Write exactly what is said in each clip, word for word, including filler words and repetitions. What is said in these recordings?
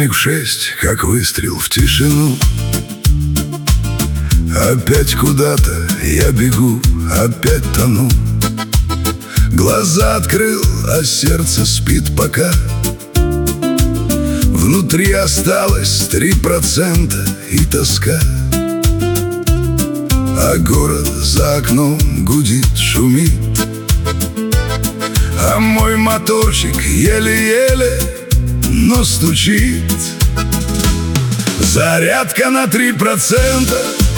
Будильник в шесть, как выстрел в тишину. Опять куда-то я бегу, опять тону. Глаза открыл, а сердце спит пока. Внутри осталось три процента и тоска. А город за окном гудит, шумит, а мой моторчик еле-еле, но стучит. Зарядка на три процента.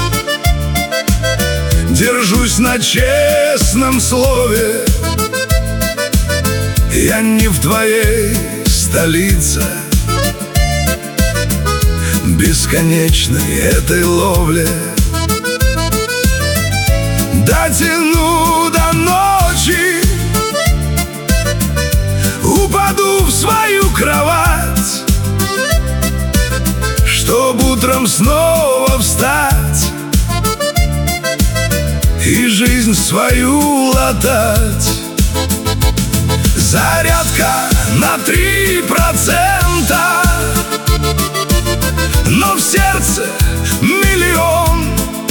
Держусь на честном слове. Я не в твоей столице, бесконечной этой ловле. Дотяну до ночи, упаду в свою кровать, чтоб утром снова встать и жизнь свою латать. Зарядка на три процента, но в сердце миллион.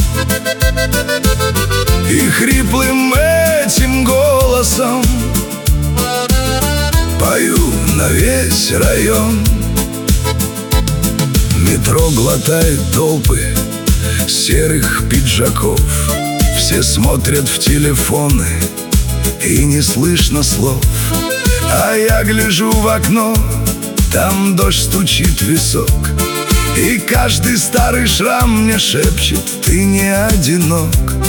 И хриплым этим голосом пою на весь район. Метро глотает толпы серых пиджаков. Все смотрят в телефоны, и не слышно слов. А я гляжу в окно, там дождь стучит в висок. И каждый старый шрам мне шепчет: ты не одинок.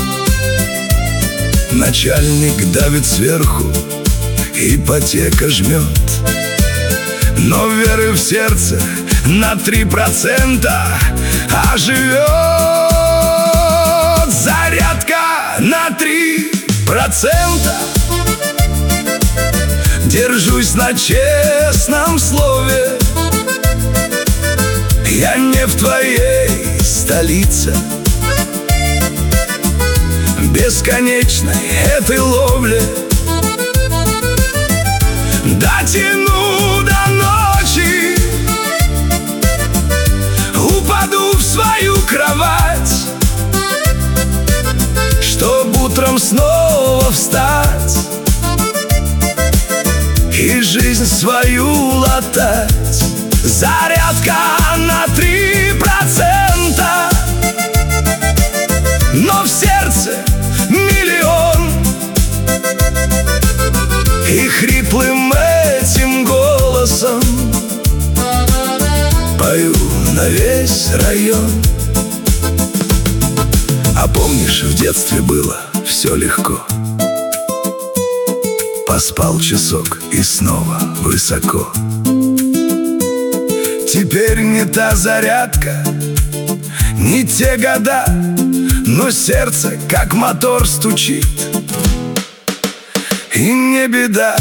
Начальник давит сверху, ипотека жмет, но веры в сердце на три процента оживет. Зарядка на три процента. Держусь на честном слове. Я не в твоей столице, бесконечной этой ловле. Дотяну до ночи, упаду в свою кровать, чтоб утром снова встать и жизнь свою латать. Зарядка на три процента, но в сердце миллион. И хриплым этим голосом пою на весь район. А помнишь, в детстве было все легко. Поспал часок и снова высоко. Теперь не та зарядка, не те года, но сердце как мотор стучит, и не беда.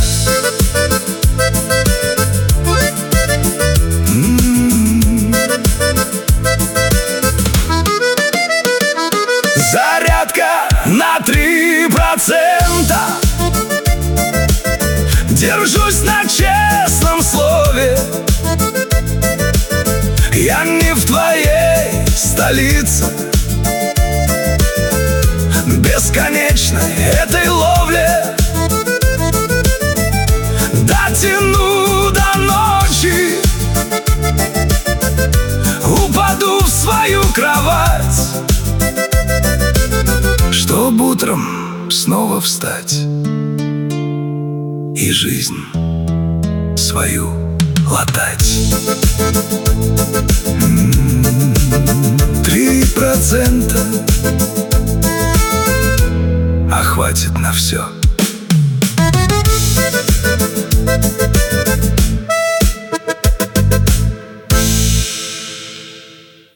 М-м-м. Зарядка на три процента. Держусь на честном слове. Я не в твоей столице, бесконечной этой ловле. Дотяну до ночи, упаду в свою кровать, чтоб утром снова встать и жизнь свою латать. Три процента, а хватит на все.